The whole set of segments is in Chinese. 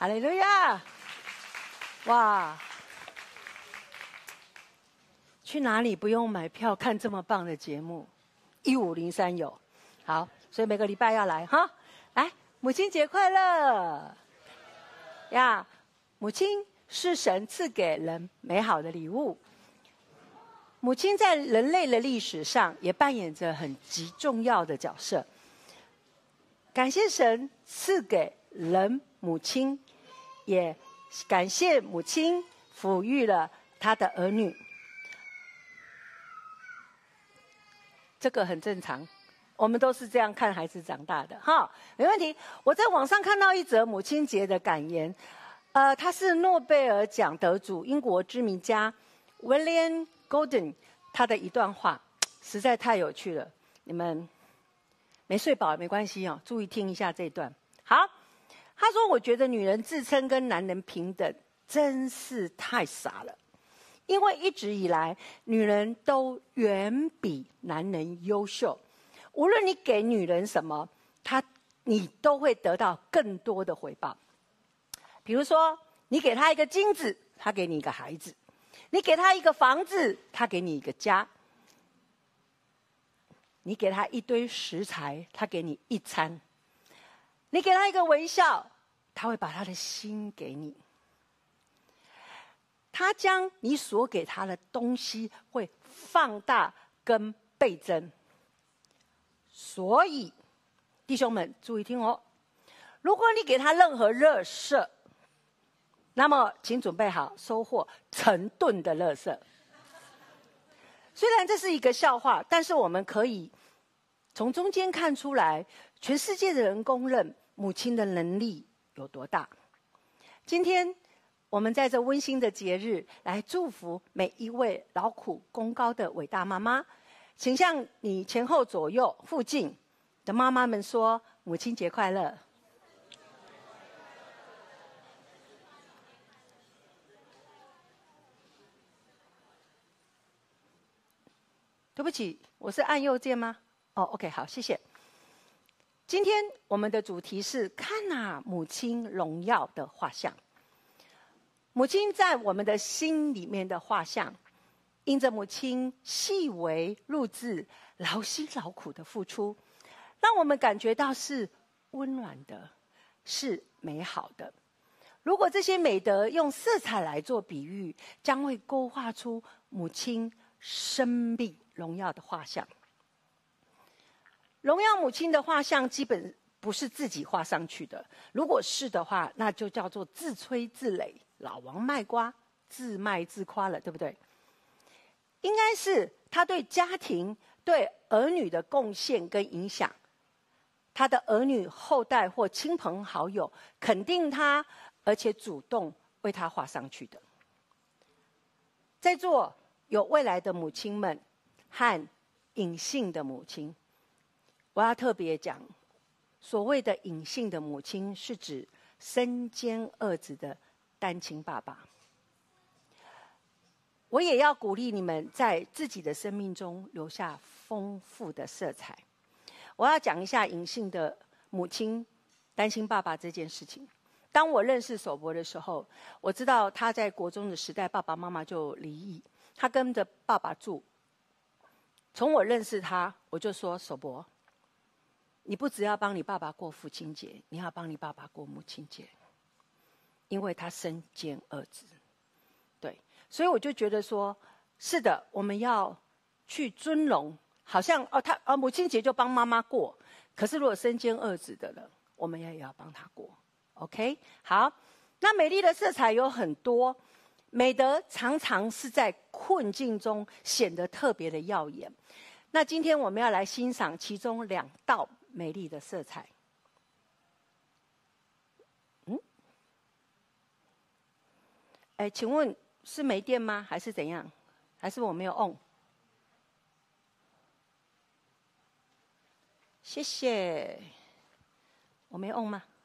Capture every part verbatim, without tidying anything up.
哈利路亚！哇，去哪里不用买票看这么棒的节目？一五零三有，好，所以每个礼拜要来哈。来，母亲节快乐！呀，母亲是神赐给人美好的礼物。母亲在人类的历史上也扮演着很极重要的角色。感谢神赐给人母亲，也感谢母亲抚育了他的儿女。这个很正常，我们都是这样看孩子长大的哈，没问题。我在网上看到一则母亲节的感言，呃，他是诺贝尔奖得主英国知名家 William Golding 他的一段话，实在太有趣了。你们没睡饱也没关系哦，注意听一下这一段。好，他说：“我觉得女人自称跟男人平等，真是太傻了。因为一直以来，女人都远比男人优秀。无论你给女人什么，她你都会得到更多的回报。比如说，你给她一个金子，她给你一个孩子；你给她一个房子，她给你一个家；你给她一堆食材，她给你一餐；你给她一个微笑，她会把她的心给你。他将你所给他的东西会放大跟倍增。所以，弟兄们注意听哦，如果你给他任何垃圾，那么请准备好收获成吨的垃圾。虽然这是一个笑话，但是我们可以从中间看出来，全世界的人公认母亲的能力有多大。今天我们在这温馨的节日，来祝福每一位劳苦功高的伟大妈妈。请向你前后左右附近的妈妈们说：母亲节快乐！对不起，我是按右键吗？哦 ，OK， 好，谢谢。今天我们的主题是看啊，母亲荣耀的画像。母亲在我们的心里面的画像，因着母亲细微入字、劳心劳苦的付出，让我们感觉到是温暖的，是美好的。如果这些美德用色彩来做比喻，将会勾画出母亲生命荣耀的画像。荣耀母亲的画像基本不是自己画上去的，如果是的话，那就叫做自吹自擂。老王卖瓜，自卖自夸了，对不对？应该是他对家庭、对儿女的贡献跟影响，他的儿女后代或亲朋好友肯定他，而且主动为他画上去的。在座有未来的母亲们和隐性的母亲，我要特别讲，所谓的隐性的母亲，是指身兼二职的单亲爸爸。我也要鼓励你们在自己的生命中留下丰富的色彩。我要讲一下隐性的母亲、单亲爸爸这件事情。当我认识守伯的时候，我知道他在国中的时代，爸爸妈妈就离异，他跟着爸爸住。从我认识他，我就说：守伯，你不只要帮你爸爸过父亲节，你要帮你爸爸过母亲节。因为他身兼二职，对，所以我就觉得说，是的，我们要去尊荣，好像哦，他哦母亲节就帮妈妈过，可是如果身兼二职的人，我们也要帮他过 ，OK？ 好，那美丽的色彩有很多，美德常常是在困境中显得特别的耀眼。那今天我们要来欣赏其中两道美丽的色彩。哎，请问是没电吗？还是怎样？还是我没有 on？ 谢谢。我没 on 吗？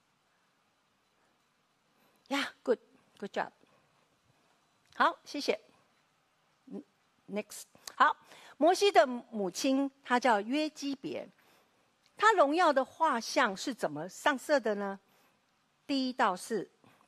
呀、yeah, ，good good job。好，谢谢。Next， 好，摩西的母亲她叫约基别，她荣耀的画像是怎么上色的呢？ 第一道是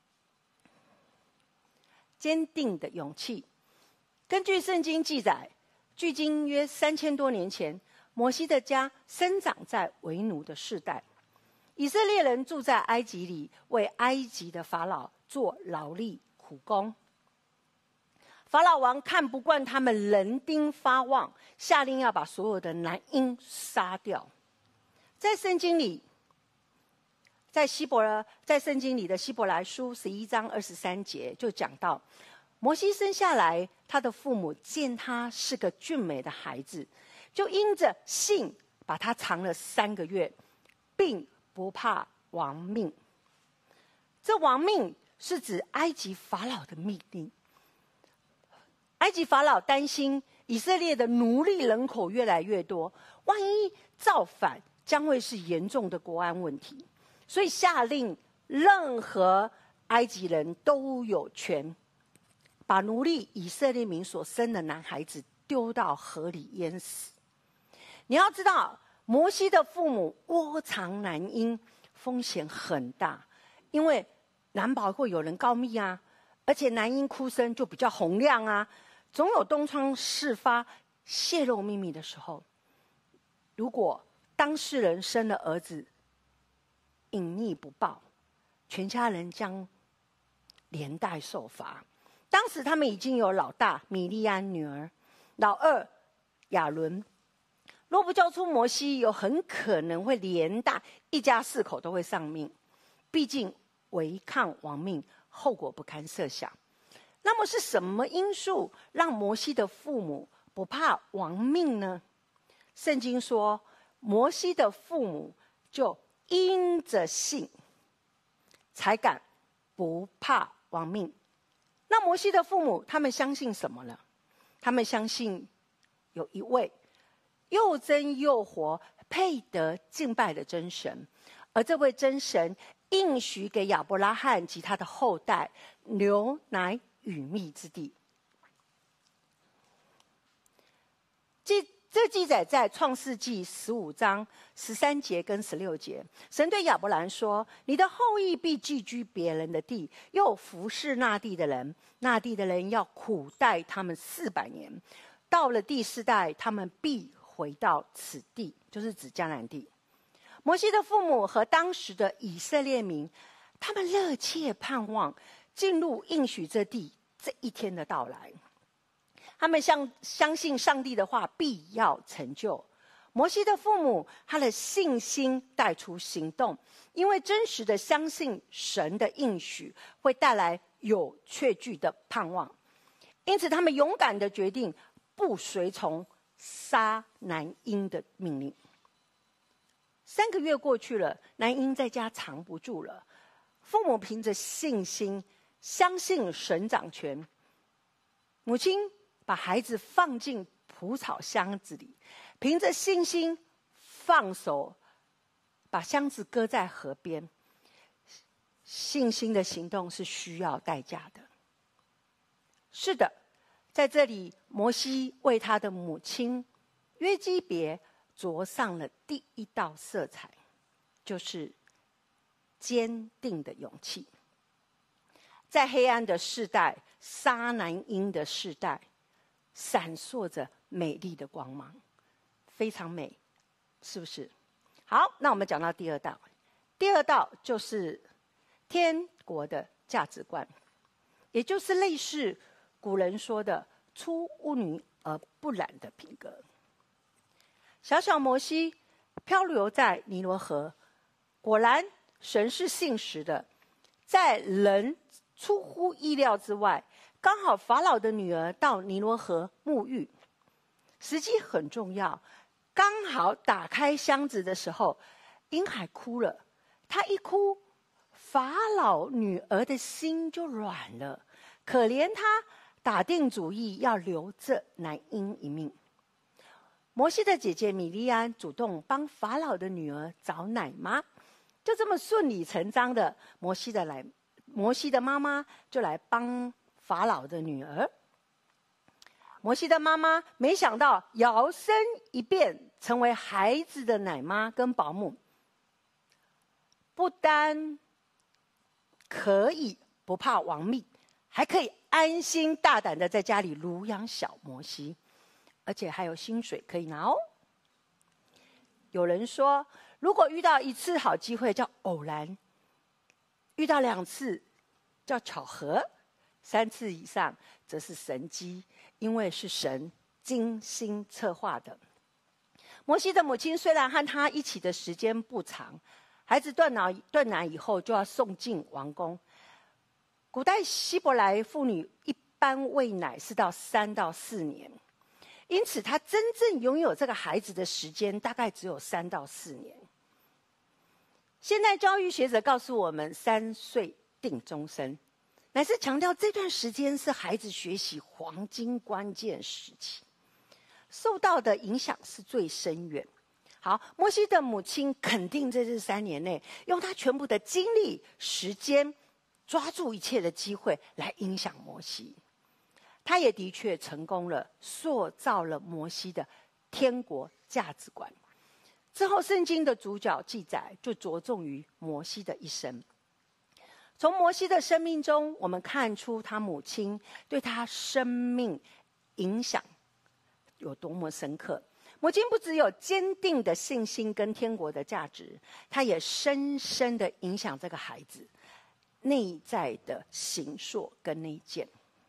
坚定的勇气。根据圣经记载，距今约三千多年前，摩西的家生长在为奴的世代，以色列人住在埃及里，为埃及的法老做劳力苦工。法老王看不惯他们人丁发旺，下令要把所有的男婴杀掉。在圣经里，在希伯来，在圣经里的希伯来书十一章二十三节就讲到，摩西生下来，他的父母见他是个俊美的孩子，就因着信把他藏了三个月，并不怕亡命。这亡命是指埃及法老的命令。埃及法老担心以色列的奴隶人口越来越多，万一造反将会是严重的国安问题，所以下令任何埃及人都有权把奴隶以色列民所生的男孩子丢到河里淹死。你要知道，摩西的父母窝藏男婴风险很大，因为难保会有人告密啊，而且男婴哭声就比较洪亮啊，总有东窗事发泄露秘密的时候。如果当事人生了儿子隐匿不报，全家人将连带受罚。当时他们已经有老大米利安女儿，老二亚伦，若不交出摩西，有很可能会连带一家四口都会丧命。毕竟违抗亡命，后果不堪设想。那么是什么因素让摩西的父母不怕亡命呢？圣经说，摩西的父母就因着信，才敢不怕亡命。那摩西的父母他们相信什么呢？他们相信有一位又真又活、配得敬拜的真神，而这位真神应许给亚伯拉罕及他的后代牛奶与蜜之地。记这记载在创世纪十五章十三节跟十六节。神对亚伯兰说：“你的后裔必寄居别人的地，又服侍那地的人。那地的人要苦待他们四百年。到了第四代，他们必回到此地，就是指迦南地。”摩西的父母和当时的以色列民，他们热切盼望进入应许这地这一天的到来。他们相相信上帝的话必要成就。摩西的父母，他的信心带出行动，因为真实的相信神的应许会带来有确据的盼望，因此他们勇敢的决定不随从杀男婴的命令。三个月过去了，男婴在家藏不住了。父母凭着信心，相信神掌权，母亲把孩子放进蒲草箱子里，凭着信心放手，把箱子搁在河边。信心的行动是需要代价的。是的，在这里，摩西为他的母亲约基别着上了第一道色彩，就是坚定的勇气。在黑暗的世代，杀男婴的世代，闪烁着美丽的光芒，非常美，是不是？好，那我们讲到第二道，第二道就是天国的价值观，也就是类似古人说的“出污泥而不染”的品格。小小摩西漂流在尼罗河，果然神是信实的，在人出乎意料之外，刚好法老的女儿到尼罗河沐浴，时机很重要。刚好打开箱子的时候，婴孩哭了。他一哭，法老女儿的心就软了，可怜他，打定主意要留这男婴一命。摩西的姐姐米利安主动帮法老的女儿找奶妈，就这么顺理成章的，摩西的来，摩西的妈妈就来帮法老的女儿。摩西的妈妈没想到摇身一变成为孩子的奶妈跟保姆，不单可以不怕亡命，还可以安心大胆的在家里乳养小摩西，而且还有薪水可以拿哦。有人说，如果遇到一次好机会叫偶然，遇到两次叫巧合，三次以上则是神机，因为是神精心策划的。摩西的母亲虽然和他一起的时间不长，孩子断奶断奶以后就要送进王宫。古代希伯来妇女一般喂奶是到三到四年，因此她真正拥有这个孩子的时间大概只有三到四年。现代教育学者告诉我们，三岁定终身，乃是强调这段时间是孩子学习黄金关键时期，受到的影响是最深远。好，摩西的母亲肯定在这三年内，用她全部的精力、时间，抓住一切的机会来影响摩西。她也的确成功了，塑造了摩西的天国价值观。之后，圣经的主角记载就着重于摩西的一生。从摩西的生命中，我们看出他母亲对他生命影响有多么深刻。母亲不只有坚定的信心跟天国的价值，她也深深的影响这个孩子内在的形塑跟内建。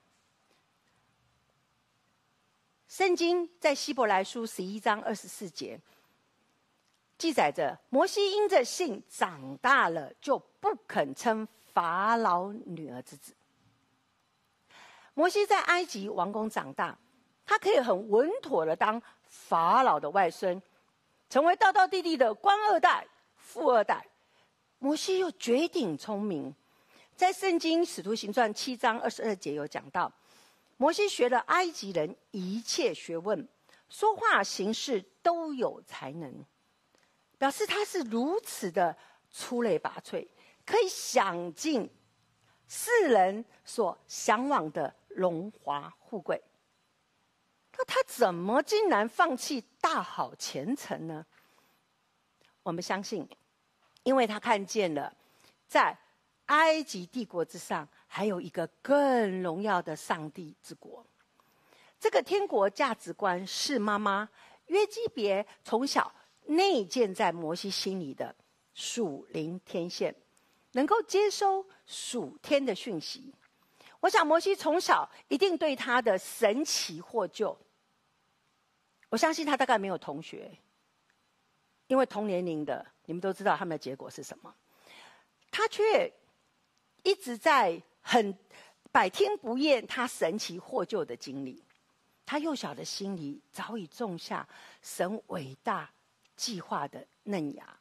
圣经在希伯来书十一章二十四节记载着，摩西因着信长大了，就不肯称法老女儿之子。摩西在埃及王宫长大，他可以很稳妥的当法老的外孙，成为道道地地的官二代、富二代。摩西又绝顶聪明，在圣经使徒行传七章二十二节有讲到，摩西学了埃及人一切学问，说话行事都有才能，表示他是如此的出类拔萃，可以享尽世人所向往的荣华富贵。那他怎么竟然放弃大好前程呢？我们相信，因为他看见了，在埃及帝国之上，还有一个更荣耀的上帝之国。这个天国价值观是妈妈约基别从小内建在摩西心里的属灵天线，能够接收属天的讯息。我想摩西从小一定对他的神奇获救。我相信他大概没有同学，因为同年龄的，你们都知道他们的结果是什么。他却一直在很百听不厌他神奇获救的经历。他幼小的心里早已种下神伟大计划的嫩芽。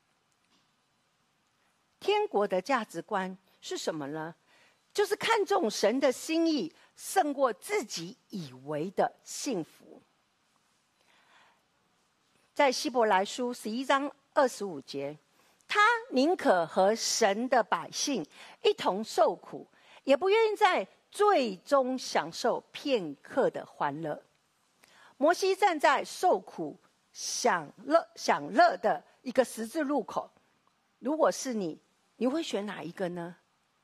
天国的价值观是什么呢？就是看重神的心意胜过自己以为的幸福。在希伯来书十一章二十五节，他宁可和神的百姓一同受苦，也不愿意在最终享受片刻的欢乐。摩西站在受苦享乐享乐的一个十字路口，如果是你，你会选哪一个呢？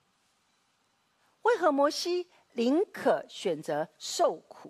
为何摩西宁可选择受苦？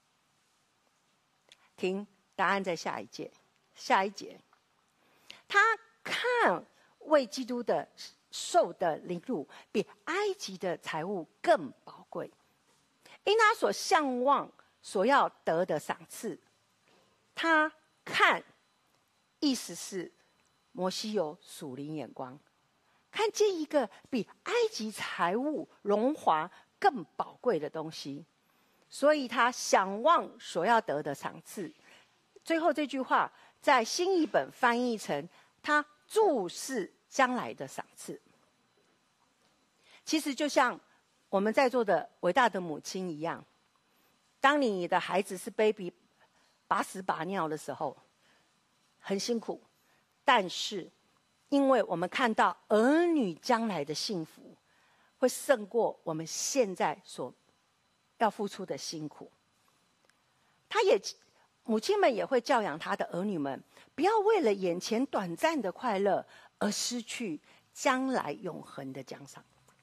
听，答案在下一节。下一节，他看为基督的受的凌辱，比埃及的财物更宝贵，因他所向往、所要得的赏赐。他看，意思是摩西有属灵眼光，看见一个比埃及财物荣华更宝贵的东西，所以他想望所要得的赏赐。最后这句话在新译本翻译成他注视将来的赏赐。其实就像我们在座的伟大的母亲一样，当你的孩子是 baby 把屎把尿的时候，很辛苦，但是因为我们看到儿女将来的幸福，会胜过我们现在所要付出的辛苦。他也母亲们也会教养他的儿女们，不要为了眼前短暂的快乐而失去将来永恒的奖赏。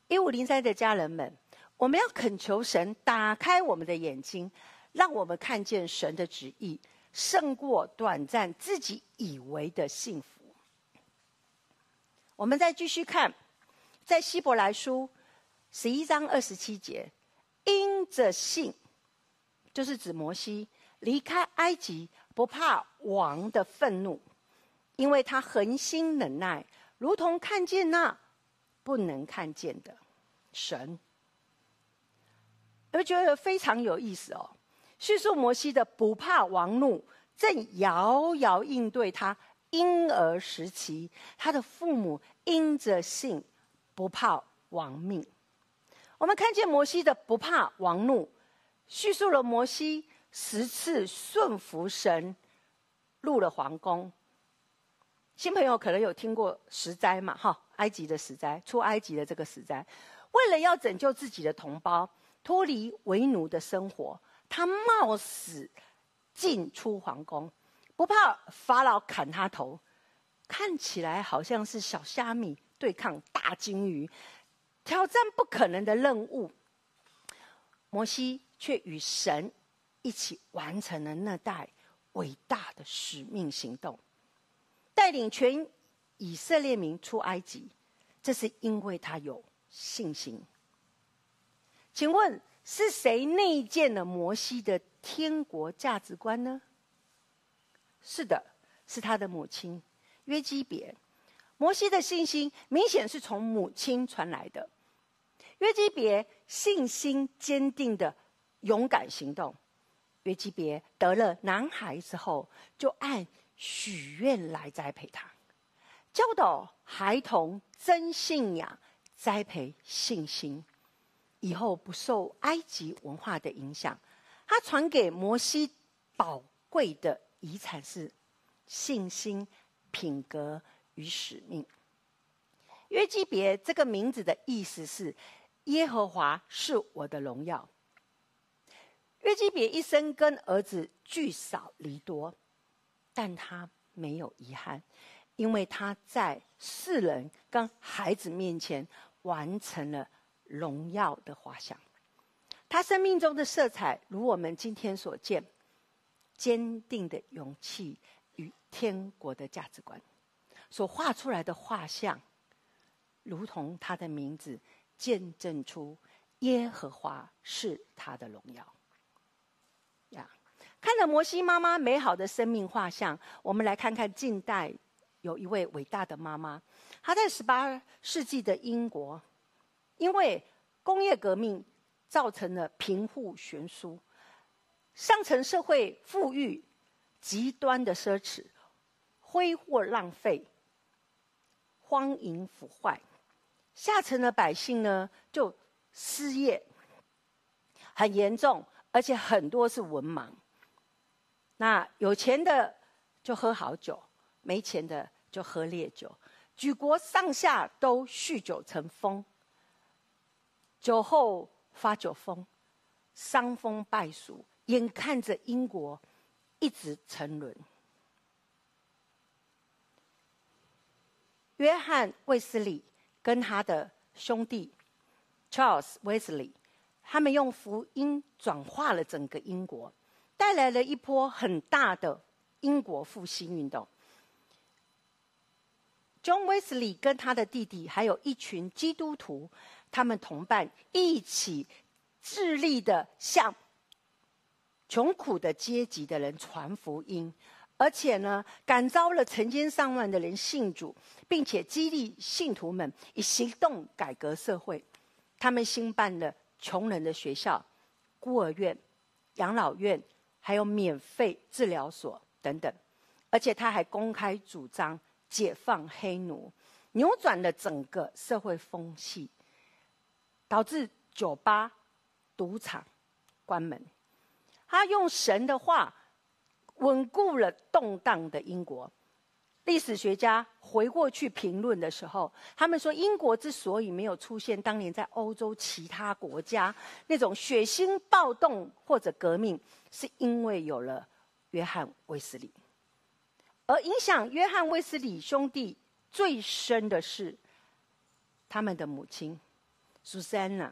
一五零三的家人们，我们要恳求神打开我们的眼睛，让我们看见神的旨意，胜过短暂自己以为的幸福。我们再继续看，在希伯来书十一章二十七节，因着信，就是指摩西离开埃及，不怕王的愤怒，因为他恒心忍耐，如同看见那不能看见的神。我觉得非常有意思哦。叙述摩西的不怕王怒，正遥遥应对他婴儿时期，他的父母因着信不怕王命。我们看见摩西的不怕王怒，叙述了摩西十次顺服神，入了皇宫。新朋友可能有听过十灾嘛，哈，埃及的十灾，出埃及的这个十灾，为了要拯救自己的同胞，脱离为奴的生活，他冒死进出皇宫，不怕法老砍他头，看起来好像是小虾米对抗大鲸鱼，挑战不可能的任务。摩西却与神一起完成了那代伟大的使命行动，带领全以色列民出埃及，这是因为他有信心。请问是谁内建了摩西的天国价值观呢？是的，是他的母亲约基别。摩西的信心明显是从母亲传来的。约基别信心坚定的勇敢行动。约基别得了男孩之后，就按许愿来栽培他，教导孩童真信仰，栽培信心，以后不受埃及文化的影响。他传给摩西宝贵的遗产是信心、品格与使命。约基别这个名字的意思是耶和华是我的荣耀。约基别一生跟儿子聚少离多，但他没有遗憾，因为他在世人跟孩子面前完成了荣耀的画像。他生命中的色彩，如我们今天所见，坚定的勇气与天国的价值观所画出来的画像，如同他的名字，见证出耶和华是他的荣耀。呀，看了摩西妈妈美好的生命画像，我们来看看近代有一位伟大的妈妈，她在十八世纪的英国，因为工业革命造成了贫富悬殊，上层社会富裕，极端的奢侈，挥霍浪费，荒淫腐坏，下层的百姓呢就失业很严重，而且很多是文盲。那有钱的就喝好酒，没钱的就喝烈酒，举国上下都酗酒成风，酒后发酒疯，伤风败俗，眼看着英国一直沉沦。约翰·卫斯理跟他的兄弟 Charles Wesley， 他们用福音转化了整个英国，带来了一波很大的英国复兴运动。John Wesley 跟他的弟弟还有一群基督徒，他们同伴一起致力的向穷苦的阶级的人传福音，而且呢，感召了成千上万的人信主，并且激励信徒们以行动改革社会。他们兴办了穷人的学校、孤儿院、养老院，还有免费治疗所等等。而且他还公开主张解放黑奴，扭转了整个社会风气，导致酒吧、赌场关门。他用神的话稳固了动荡的英国。历史学家回过去评论的时候，他们说英国之所以没有出现当年在欧洲其他国家那种血腥暴动或者革命，是因为有了约翰·卫斯理。而影响约翰·卫斯理兄弟最深的是他们的母亲苏珊娜，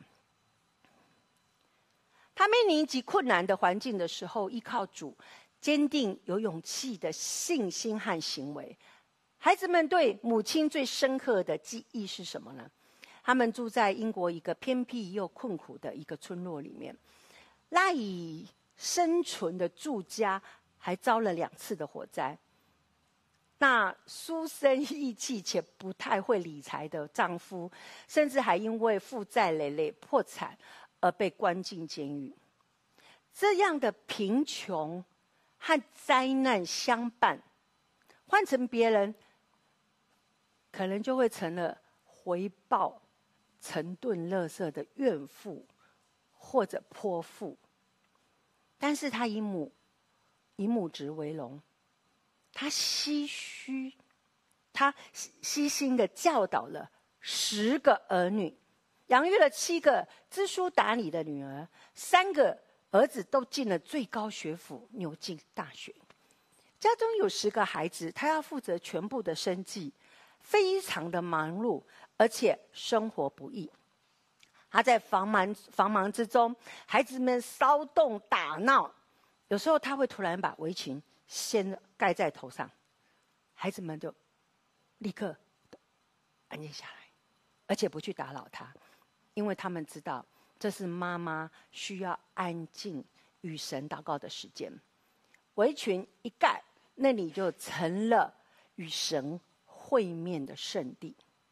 她面临极困难的环境的时候，依靠主，坚定有勇气的信心和行为。孩子们对母亲最深刻的记忆是什么呢？他们住在英国一个偏僻又困苦的一个村落里面，赖以生存的住家还遭了两次的火灾。那书生意气且不太会理财的丈夫，甚至还因为负债累累破产而被关进监狱。这样的贫穷和灾难相伴，换成别人，可能就会成了回报成吨垃圾的怨妇或者泼妇。但是他以母以母职为荣，他唏嘘，他悉心的教导了十个儿女，养育了七个知书达理的女儿，三个儿子都进了最高学府牛津大学。家中有十个孩子，他要负责全部的生计，非常的忙碌，而且生活不易。他在繁忙繁忙之中，孩子们骚动打闹，有时候他会突然把围裙先盖在头上，孩子们就立刻安静下来，而且不去打扰他，因为他们知道这是妈妈需要安静与神祷告的时间。围裙一盖，那里就成了与神会面的圣地。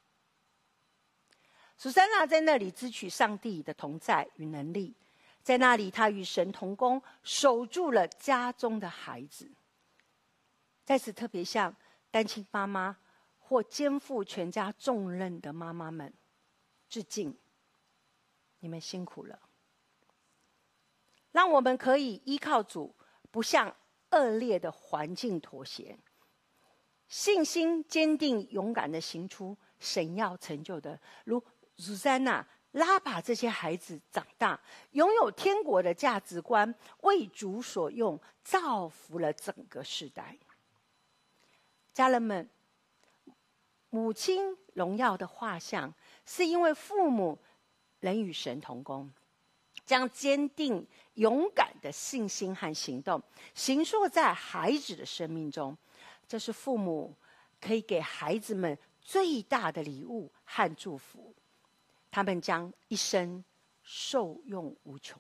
苏珊娜在那里支取上帝的同在与能力，在那里她与神同工，守住了家中的孩子。在此特别向单亲妈妈或肩负全家重任的妈妈们致敬，你们辛苦了。让我们可以依靠主，不向恶劣的环境妥协，信心坚定勇敢的行出神要成就的，如苏珊娜拉把这些孩子长大，拥有天国的价值观，为主所用，造福了整个世代。家人们，母亲荣耀的画像，是因为父母能与神同工，将坚定勇敢的信心和行动形塑在孩子的生命中。这是父母可以给孩子们最大的礼物和祝福，他们将一生受用无穷。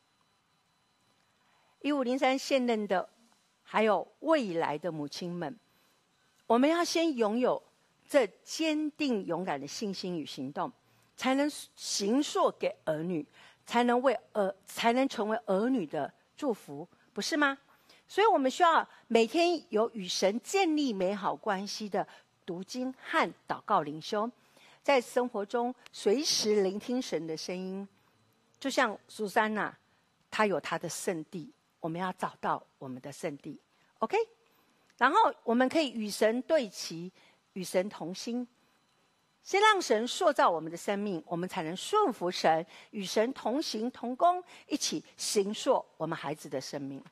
一五零三现任的还有未来的母亲们，我们要先拥有这坚定勇敢的信心与行动，才能形塑给儿女，才能为儿才能成为儿女的祝福，不是吗？所以我们需要每天有与神建立美好关系的读经和祷告灵修，在生活中随时聆听神的声音。就像苏珊娜，她有她的圣地，我们要找到我们的圣地 OK。 然后我们可以与神对齐，与神同心，先让神塑造我们的生命，我们才能顺服神，与神同行同工，一起形塑我们孩子的生命。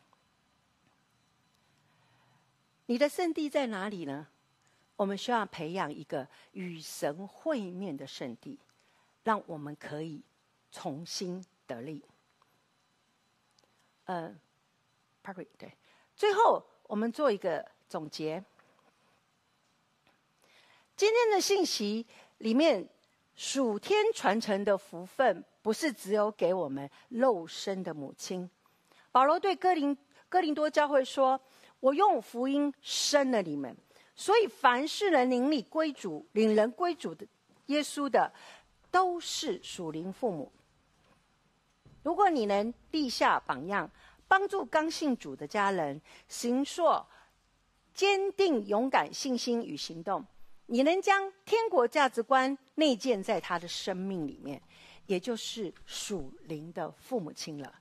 你的圣地在哪里呢？我们需要培养一个与神会面的圣地，让我们可以重新得力。呃 ，Parry 对，最后我们做一个总结。今天的信息里面，属天传承的福分，不是只有给我们肉身的母亲。保罗对哥林哥林多教会说：“我用福音生了你们，所以凡是能领你归主、领人归主的耶稣的，都是属灵父母。”如果你能立下榜样，帮助刚信主的家人行塑坚定勇敢信心与行动，你能将天国价值观内建在他的生命里面，也就是属灵的父母亲了。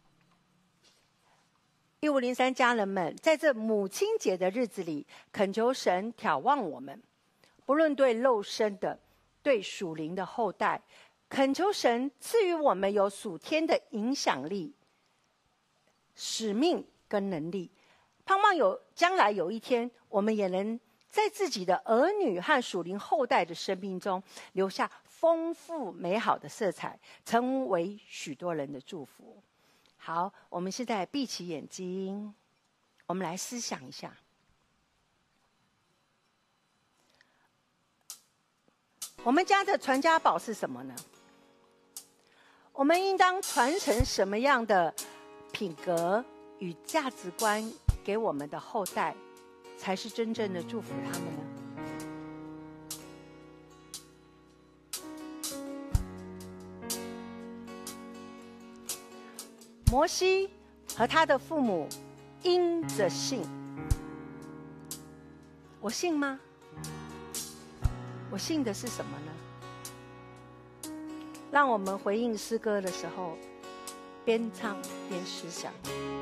一五零三家人们，在这母亲节的日子里，恳求神眺望我们，不论对肉身的、对属灵的后代，恳求神赐予我们有属天的影响力、使命跟能力，盼望有将来有一天，我们也能在自己的儿女和属灵后代的生命中留下丰富美好的色彩，成为许多人的祝福。好，我们现在闭起眼睛，我们来思想一下，我们家的传家宝是什么呢？我们应当传承什么样的品格与价值观给我们的后代，才是真正的祝福他们呢？摩西和他的父母因着信，我信吗？我信的是什么呢？让我们回应诗歌的时候，边唱边思想。